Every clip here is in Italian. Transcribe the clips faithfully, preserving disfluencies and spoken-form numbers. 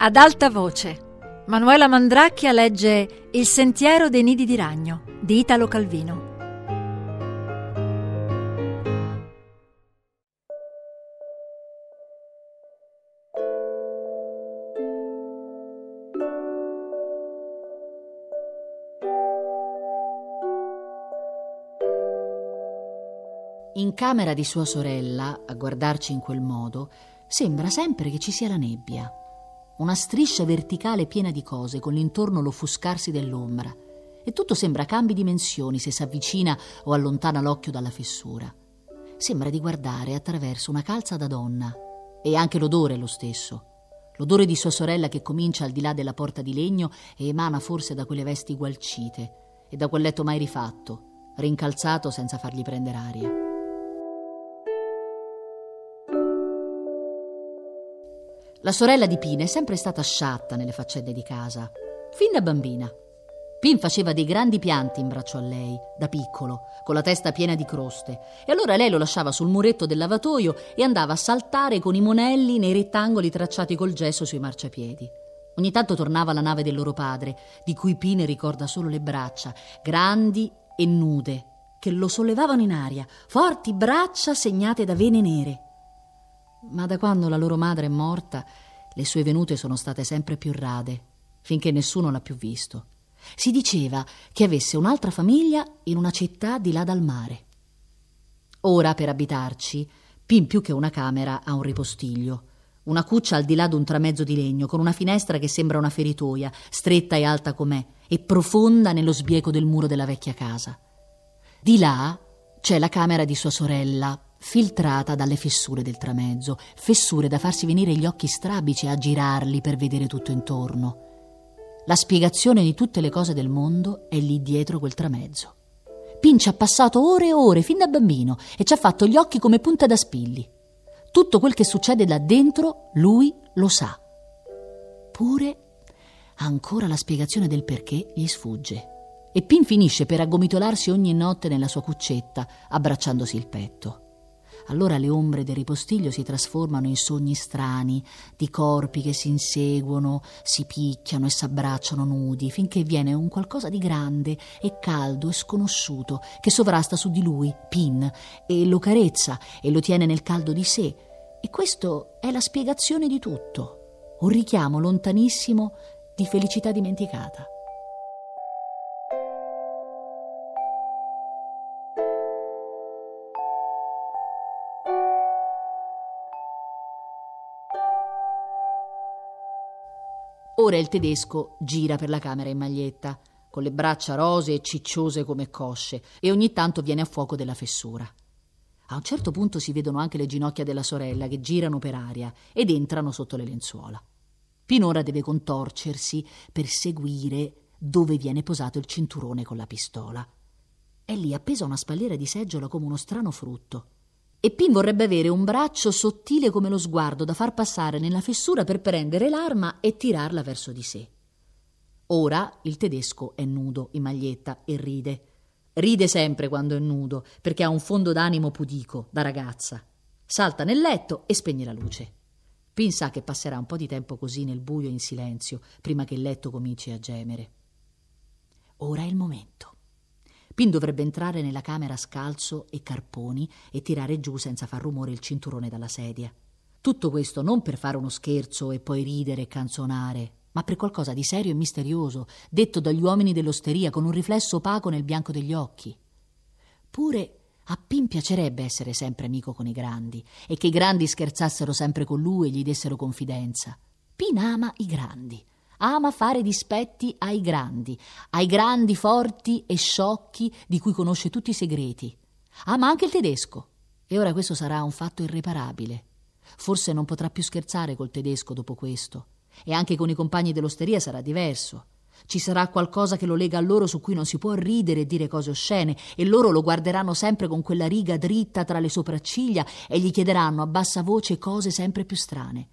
Ad alta voce, Manuela Mandracchia legge Il sentiero dei nidi di ragno di Italo Calvino. In camera di sua sorella, a guardarci in quel modo, sembra sempre che ci sia la nebbia. Una striscia verticale piena di cose, con l'intorno l'offuscarsi dell'ombra. E tutto sembra cambi dimensioni se si avvicina o allontana l'occhio dalla fessura. Sembra di guardare attraverso una calza da donna. E anche l'odore è lo stesso. L'odore di sua sorella che comincia al di là della porta di legno e emana forse da quelle vesti gualcite e da quel letto mai rifatto, rincalzato senza fargli prendere aria. La sorella di Pin è sempre stata sciatta nelle faccende di casa, fin da bambina. Pin faceva dei grandi pianti in braccio a lei, da piccolo, con la testa piena di croste, e allora lei lo lasciava sul muretto del lavatoio e andava a saltare con i monelli nei rettangoli tracciati col gesso sui marciapiedi. Ogni tanto tornava alla nave del loro padre, di cui Pin ricorda solo le braccia, grandi e nude, che lo sollevavano in aria, forti braccia segnate da vene nere. Ma da quando la loro madre è morta, le sue venute sono state sempre più rade, finché nessuno l'ha più visto. Si diceva che avesse un'altra famiglia in una città di là dal mare. Ora, per abitarci, Pin più che una camera ha un ripostiglio, una cuccia al di là d'un tramezzo di legno, con una finestra che sembra una feritoia, stretta e alta com'è, e profonda nello sbieco del muro della vecchia casa. Di là c'è la camera di sua sorella, filtrata dalle fessure del tramezzo, fessure da farsi venire gli occhi strabici a girarli per vedere tutto intorno. La spiegazione di tutte le cose del mondo è lì dietro quel tramezzo. Pin ci ha passato ore e ore fin da bambino e ci ha fatto gli occhi come punta da spilli. Tutto quel che succede là dentro lui lo sa. Pure ha ancora la spiegazione del perché gli sfugge. E Pin finisce per aggomitolarsi ogni notte nella sua cuccetta, abbracciandosi il petto. Allora le ombre del ripostiglio si trasformano in sogni strani, di corpi che si inseguono, si picchiano e s'abbracciano nudi, finché viene un qualcosa di grande e caldo e sconosciuto che sovrasta su di lui, Pin, e lo carezza e lo tiene nel caldo di sé. E questo è la spiegazione di tutto, un richiamo lontanissimo di felicità dimenticata. Ora il tedesco gira per la camera in maglietta, con le braccia rosee e cicciose come cosce, e ogni tanto viene a fuoco della fessura. A un certo punto si vedono anche le ginocchia della sorella che girano per aria ed entrano sotto le lenzuola. Pin ora deve contorcersi per seguire dove viene posato il cinturone con la pistola. È lì appesa a una spalliera di seggiola come uno strano frutto. E Pin vorrebbe avere un braccio sottile come lo sguardo da far passare nella fessura per prendere l'arma e tirarla verso di sé. Ora il tedesco è nudo in maglietta e ride. Ride sempre quando è nudo, perché ha un fondo d'animo pudico, da ragazza. Salta nel letto e spegne la luce. Pin sa che passerà un po' di tempo così nel buio e in silenzio, prima che il letto cominci a gemere. Ora è il momento. Pin dovrebbe entrare nella camera scalzo e carponi e tirare giù senza far rumore il cinturone dalla sedia. Tutto questo non per fare uno scherzo e poi ridere e canzonare, ma per qualcosa di serio e misterioso, detto dagli uomini dell'osteria con un riflesso opaco nel bianco degli occhi. Pure a Pin piacerebbe essere sempre amico con i grandi e che i grandi scherzassero sempre con lui e gli dessero confidenza. Pin ama i grandi. Ama fare dispetti ai grandi, ai grandi forti e sciocchi di cui conosce tutti i segreti. Ama anche il tedesco. E ora questo sarà un fatto irreparabile. Forse non potrà più scherzare col tedesco dopo questo. E anche con i compagni dell'osteria sarà diverso. Ci sarà qualcosa che lo lega a loro su cui non si può ridere e dire cose oscene, e loro lo guarderanno sempre con quella riga dritta tra le sopracciglia e gli chiederanno a bassa voce cose sempre più strane.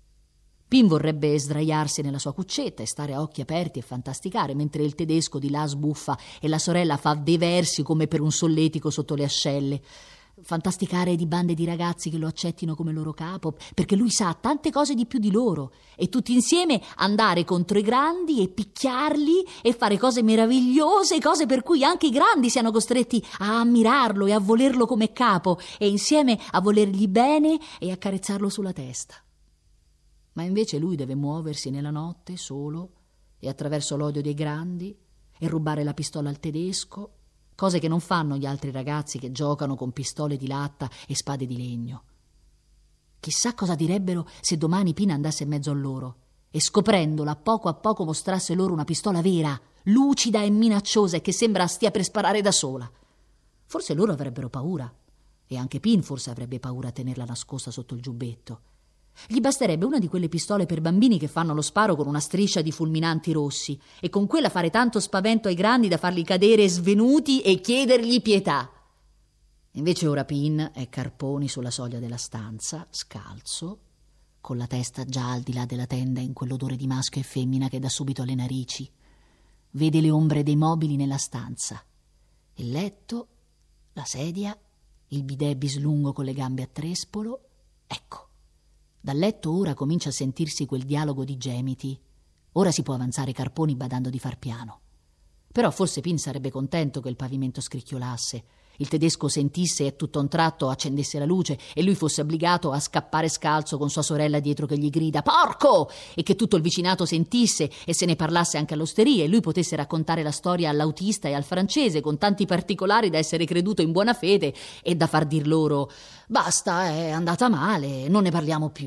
Pin vorrebbe sdraiarsi nella sua cuccetta e stare a occhi aperti e fantasticare, mentre il tedesco di là sbuffa e la sorella fa dei versi come per un solletico sotto le ascelle. fantasticare di bande di ragazzi che lo accettino come loro capo, perché lui sa tante cose di più di loro, e tutti insieme andare contro i grandi e picchiarli e fare cose meravigliose, cose per cui anche i grandi siano costretti a ammirarlo e a volerlo come capo, e insieme a volergli bene e accarezzarlo sulla testa. Ma invece lui deve muoversi nella notte solo e attraverso l'odio dei grandi e rubare la pistola al tedesco, cose che non fanno gli altri ragazzi che giocano con pistole di latta e spade di legno. Chissà cosa direbbero se domani Pina andasse in mezzo a loro e, scoprendola, a poco a poco mostrasse loro una pistola vera, lucida e minacciosa e che sembra stia per sparare da sola. Forse loro avrebbero paura, e anche Pin forse avrebbe paura a tenerla nascosta sotto il giubbetto. Gli basterebbe una di quelle pistole per bambini che fanno lo sparo con una striscia di fulminanti rossi, e con quella fare tanto spavento ai grandi da farli cadere svenuti e chiedergli pietà. Invece ora Pin è carponi sulla soglia della stanza, scalzo, con la testa già al di là della tenda in quell'odore di maschio e femmina che dà subito alle narici. Vede le ombre dei mobili nella stanza, il letto, la sedia, il bidet bislungo con le gambe a trespolo. Ecco. Dal letto ora comincia a sentirsi quel dialogo di gemiti. Ora si può avanzare carponi badando di far piano. Però forse Pin sarebbe contento che il pavimento scricchiolasse, il tedesco sentisse e tutto a un tratto accendesse la luce e lui fosse obbligato a scappare scalzo con sua sorella dietro che gli grida «Porco!» e che tutto il vicinato sentisse e se ne parlasse anche all'osteria e lui potesse raccontare la storia all'autista e al francese con tanti particolari da essere creduto in buona fede e da far dir loro «Basta, è andata male, non ne parliamo più».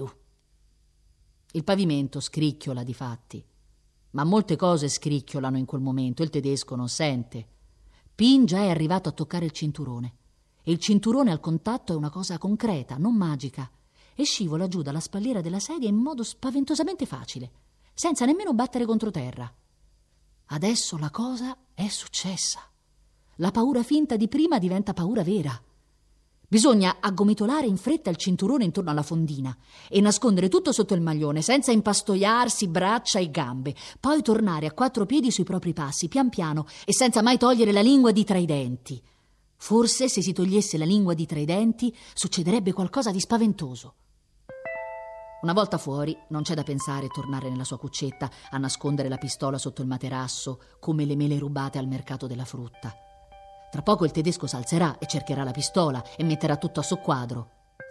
Il pavimento scricchiola difatti, ma molte cose scricchiolano in quel momento, il tedesco non sente. Pin già è arrivato a toccare il cinturone, e il cinturone al contatto è una cosa concreta, non magica, e scivola giù dalla spalliera della sedia in modo spaventosamente facile, senza nemmeno battere contro terra. Adesso la cosa è successa. La paura finta di prima diventa paura vera. Bisogna aggomitolare in fretta il cinturone intorno alla fondina e nascondere tutto sotto il maglione senza impastoiarsi braccia e gambe, poi tornare a quattro piedi sui propri passi, pian piano e senza mai togliere la lingua di tra i denti. Forse se si togliesse la lingua di tra i denti succederebbe qualcosa di spaventoso. Una volta fuori non c'è da pensare tornare nella sua cuccetta a nascondere la pistola sotto il materasso come le mele rubate al mercato della frutta. Tra poco il tedesco s'alzerà e cercherà la pistola e metterà tutto a soqquadro.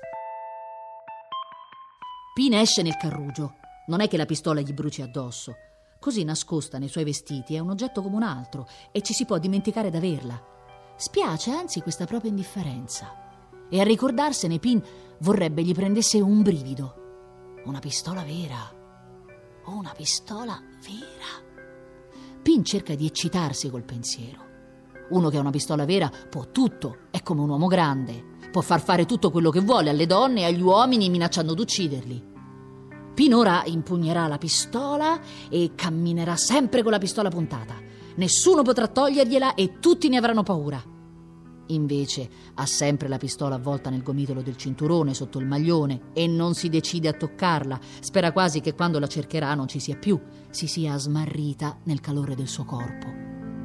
Pin esce nel carrugio. Non è che la pistola gli bruci addosso. Così nascosta nei suoi vestiti è un oggetto come un altro e ci si può dimenticare d'averla. Spiace anzi questa propria indifferenza. E a ricordarsene Pin vorrebbe gli prendesse un brivido. Una pistola vera. Una pistola vera. Pin cerca di eccitarsi col pensiero. Uno che ha una pistola vera può tutto, è come un uomo grande. Può far fare tutto quello che vuole alle donne e agli uomini minacciando d'ucciderli. Pin ora impugnerà la pistola e camminerà sempre con la pistola puntata. Nessuno potrà togliergliela e tutti ne avranno paura. Invece ha sempre la pistola avvolta nel gomitolo del cinturone sotto il maglione e non si decide a toccarla. Spera quasi che quando la cercherà non ci sia più, si sia smarrita nel calore del suo corpo.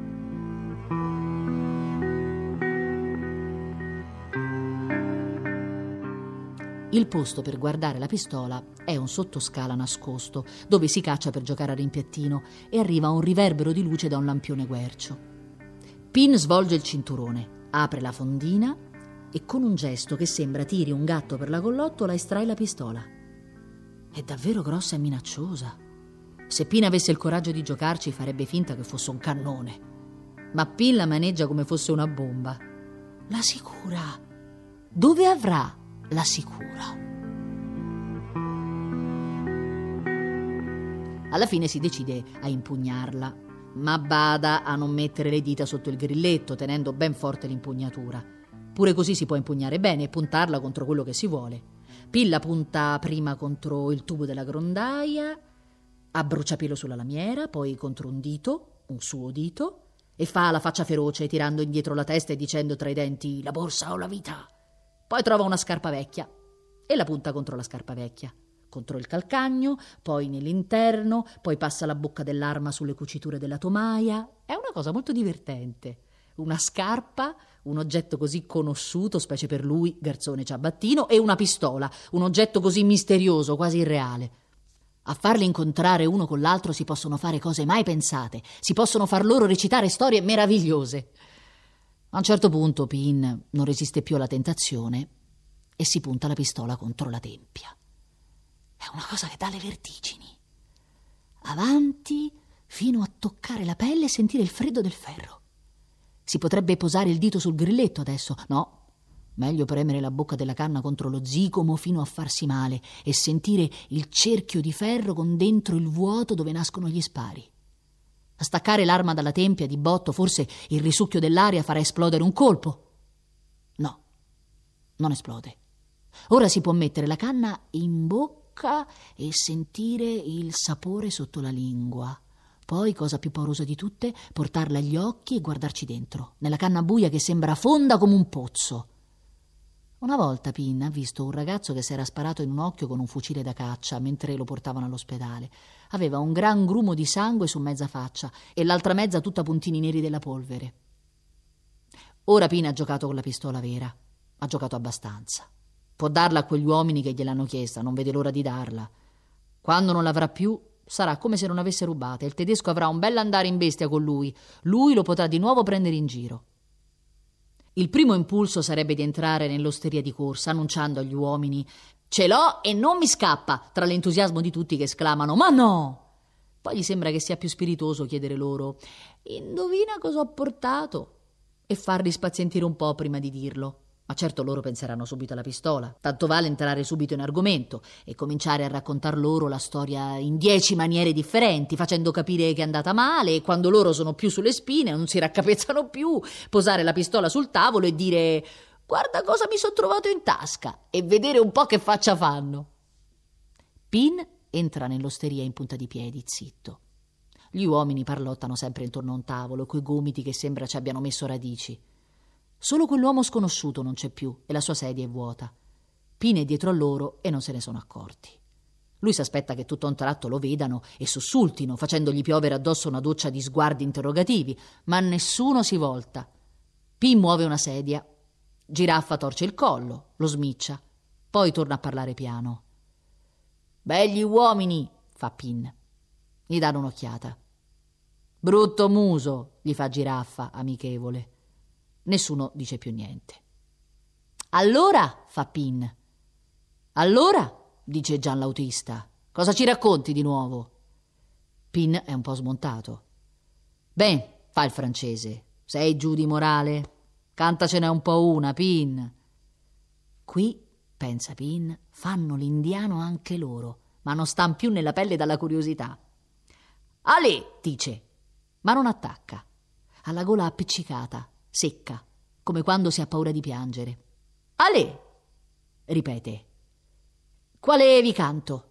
Il posto per guardare la pistola è un sottoscala nascosto, dove si caccia per giocare a rimpiattino e arriva un riverbero di luce da un lampione guercio. Pin svolge il cinturone, apre la fondina e con un gesto che sembra tiri un gatto per la collottola estrae la pistola. È davvero grossa e minacciosa. Se Pin avesse il coraggio di giocarci farebbe finta che fosse un cannone. Ma Pin la maneggia come fosse una bomba. La sicura. Dove avrà la sicura? Alla fine si decide a impugnarla, ma bada a non mettere le dita sotto il grilletto, tenendo ben forte l'impugnatura. Pure così si può impugnare bene e puntarla contro quello che si vuole. Pin la punta prima contro il tubo della grondaia, a bruciapelo sulla lamiera, poi contro un dito, un suo dito, e fa la faccia feroce tirando indietro la testa e dicendo tra i denti «La borsa o la vita?» Poi trova una scarpa vecchia e la punta contro la scarpa vecchia, contro il calcagno, poi nell'interno, poi passa la bocca dell'arma sulle cuciture della tomaia. È una cosa molto divertente. Una scarpa un oggetto così conosciuto, specie per lui, garzone ciabattino, e una pistola, un oggetto così misterioso, quasi irreale. A farli incontrare uno con l'altro si possono fare cose mai pensate, si possono far loro recitare storie meravigliose. A un certo punto Pin non resiste più alla tentazione e si punta la pistola contro la tempia. È una cosa che dà le vertigini. Avanti fino a toccare la pelle e sentire il freddo del ferro. Si potrebbe posare il dito sul grilletto adesso. No, meglio premere la bocca della canna contro lo zigomo fino a farsi male e sentire il cerchio di ferro con dentro il vuoto dove nascono gli spari. A staccare l'arma dalla tempia di botto forse il risucchio dell'aria farà esplodere un colpo. No, non esplode. Ora si può mettere la canna in bocca e sentire il sapore sotto la lingua. Poi, cosa più paurosa di tutte, portarla agli occhi e guardarci dentro, nella canna buia che sembra fonda come un pozzo. Una volta Pin ha visto un ragazzo che si era sparato in un occhio con un fucile da caccia mentre lo portavano all'ospedale. Aveva un gran grumo di sangue su mezza faccia e l'altra mezza tutta puntini neri della polvere. Ora Pin ha giocato con la pistola vera. Ha giocato abbastanza. Può darla a quegli uomini che gliel'hanno chiesta, non vede l'ora di darla. Quando non l'avrà più, sarà come se non avesse rubata e il tedesco avrà un bell'andare in bestia con lui. Lui lo potrà di nuovo prendere in giro. Il primo impulso sarebbe di entrare nell'osteria di corsa, annunciando agli uomini «Ce l'ho e non mi scappa!» tra l'entusiasmo di tutti che esclamano «Ma no!» Poi gli sembra che sia più spiritoso chiedere loro «Indovina cosa ho portato?» e farli spazientire un po' prima di dirlo. Ma certo loro penseranno subito alla pistola. Tanto vale entrare subito in argomento e cominciare a raccontar loro la storia in dieci maniere differenti, facendo capire che è andata male, e quando loro sono più sulle spine, non si raccapezzano più, posare la pistola sul tavolo e dire «Guarda cosa mi sono trovato in tasca!» e vedere un po' che faccia fanno. Pin entra nell'osteria in punta di piedi, zitto. Gli uomini parlottano sempre intorno a un tavolo, coi gomiti che sembra ci abbiano messo radici. Solo quell'uomo sconosciuto non c'è più e la sua sedia è vuota. Pin è dietro a loro e non se ne sono accorti. Lui si aspetta che tutto a un tratto lo vedano e sussultino, facendogli piovere addosso una doccia di sguardi interrogativi, ma nessuno si volta. Pin muove una sedia. Giraffa torce il collo, lo smiccia. Poi torna a parlare piano. «Begli uomini!» fa Pin. Gli danno un'occhiata. «Brutto muso!» gli fa Giraffa, amichevole. Nessuno dice più niente. «Allora?» fa Pin. «Allora?» dice Gian l'autista. «Cosa ci racconti di nuovo?» Pin è un po' smontato. «Ben», fa il francese, «sei giù di morale? Cantacene un po' una, Pin». Qui, pensa Pin, fanno l'indiano anche loro, ma non stan più nella pelle dalla curiosità. «Ale!» dice, ma non attacca. Ha la gola appiccicata, secca, come quando si ha paura di piangere. «Ale!» ripete. «Quale vi canto?»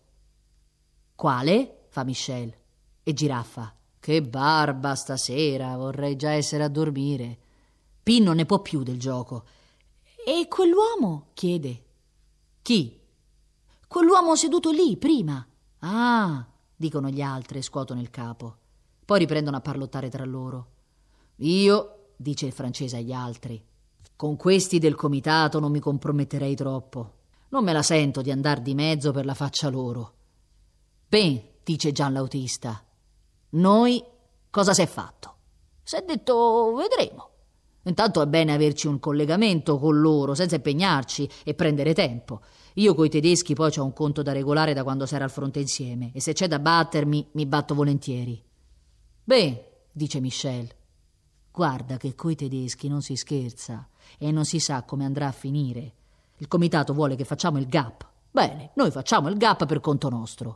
«Quale?» fa Michel. E Giraffa. «Che barba stasera, vorrei già essere a dormire». Pin non ne può più del gioco. «E quell'uomo?» chiede. «Chi?» «Quell'uomo seduto lì, prima». «Ah», dicono gli altri e scuotono il capo. Poi riprendono a parlottare tra loro. «Io», dice il francese agli altri, «con questi del comitato non mi comprometterei troppo. Non me la sento di andar di mezzo per la faccia loro». «Ben», dice Gian l'autista, «noi cosa s'è fatto?» «S'è detto vedremo. Intanto è bene averci un collegamento con loro senza impegnarci e prendere tempo. Io coi tedeschi poi c'ho un conto da regolare da quando s'era al fronte insieme e se c'è da battermi mi batto volentieri». «Ben», dice Michel, «guarda che coi tedeschi non si scherza e non si sa come andrà a finire. Il comitato vuole che facciamo il gap. Bene, noi facciamo il gap per conto nostro.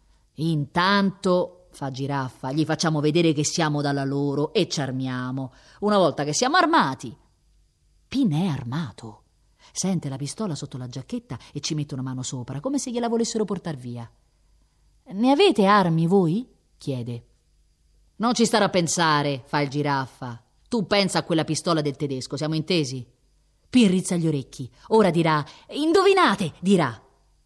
Intanto», fa Giraffa, «gli facciamo vedere che siamo dalla loro e ci armiamo. Una volta che siamo armati». Pin è armato. Sente la pistola sotto la giacchetta e ci mette una mano sopra, come se gliela volessero portar via. «Ne avete armi voi?» chiede. «Non ci starà a pensare», fa il Giraffa. «Tu pensa a quella pistola del tedesco, siamo intesi?» Pin rizza gli orecchi. Ora dirà «Indovinate!» dirà.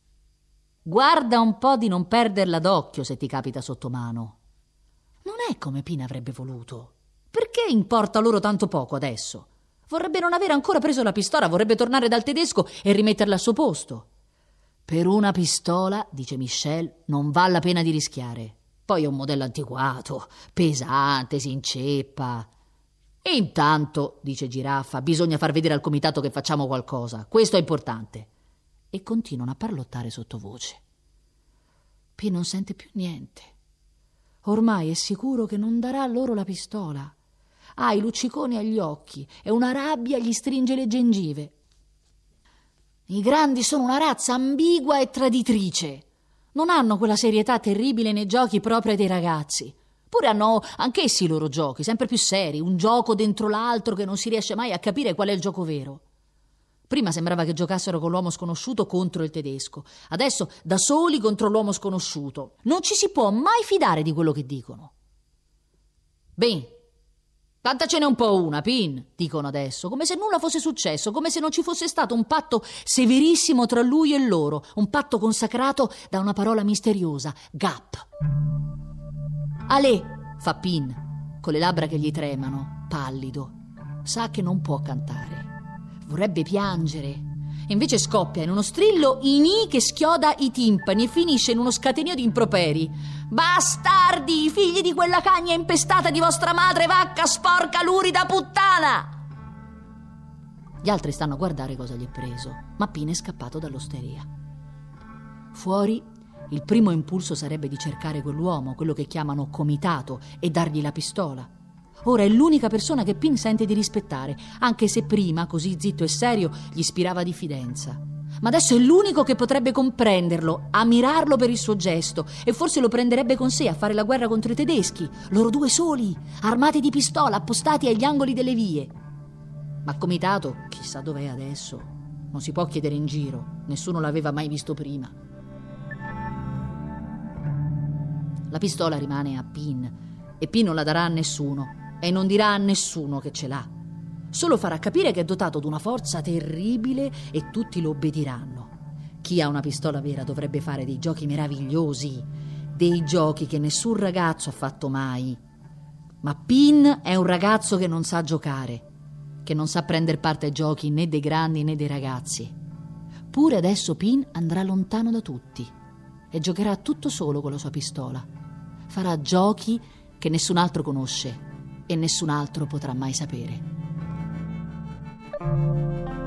Guarda un po' di non perderla d'occhio se ti capita sotto mano. Non è come Pin avrebbe voluto. Perché importa loro tanto poco adesso? Vorrebbe non avere ancora preso la pistola, vorrebbe tornare dal tedesco e rimetterla al suo posto. Per una pistola, dice Michel, non vale la pena di rischiare. Poi è un modello antiquato, pesante, si inceppa. E intanto, dice Giraffa, bisogna far vedere al comitato che facciamo qualcosa. Questo è importante. E continuano a parlottare sottovoce. Pin non sente più niente. Ormai è sicuro che non darà loro la pistola. Ha i lucciconi agli occhi e una rabbia gli stringe le gengive. I grandi sono una razza ambigua e traditrice. Non hanno quella serietà terribile nei giochi propria dei ragazzi. Pure hanno anch'essi i loro giochi, sempre più seri, un gioco dentro l'altro che non si riesce mai a capire qual è il gioco vero. Prima sembrava che giocassero con l'uomo sconosciuto contro il tedesco, adesso da soli contro l'uomo sconosciuto. Non ci si può mai fidare di quello che dicono. Beh, cantacene un po' una, Pin, dicono adesso, come se nulla fosse successo, come se non ci fosse stato un patto severissimo tra lui e loro, un patto consacrato da una parola misteriosa, Gap. Ale, fa Pin, con le labbra che gli tremano, pallido. Sa che non può cantare. Vorrebbe piangere. Invece scoppia in uno strillo inì che schioda i timpani e finisce in uno scatenio di improperi. Bastardi, figli di quella cagna impestata di vostra madre, vacca sporca, lurida puttana! Gli altri stanno a guardare cosa gli è preso, ma Pin è scappato dall'osteria. Fuori, il primo impulso sarebbe di cercare quell'uomo, quello che chiamano comitato, e dargli la pistola. Ora è l'unica persona che Pin sente di rispettare, anche se prima, così zitto e serio, gli ispirava diffidenza. Ma adesso è l'unico che potrebbe comprenderlo, ammirarlo per il suo gesto, e forse lo prenderebbe con sé a fare la guerra contro i tedeschi, loro due soli, armati di pistola, appostati agli angoli delle vie. Ma comitato, chissà dov'è adesso. Non si può chiedere in giro, nessuno l'aveva mai visto prima. La pistola rimane a Pin, e Pin non la darà a nessuno. E non dirà a nessuno che ce l'ha. Solo farà capire che è dotato di una forza terribile e tutti lo obbediranno. Chi ha una pistola vera dovrebbe fare dei giochi meravigliosi, dei giochi che nessun ragazzo ha fatto mai. Ma Pin è un ragazzo che non sa giocare, che non sa prendere parte ai giochi né dei grandi né dei ragazzi. Pure adesso Pin andrà lontano da tutti e giocherà tutto solo con la sua pistola. Farà giochi che nessun altro conosce e nessun altro potrà mai sapere.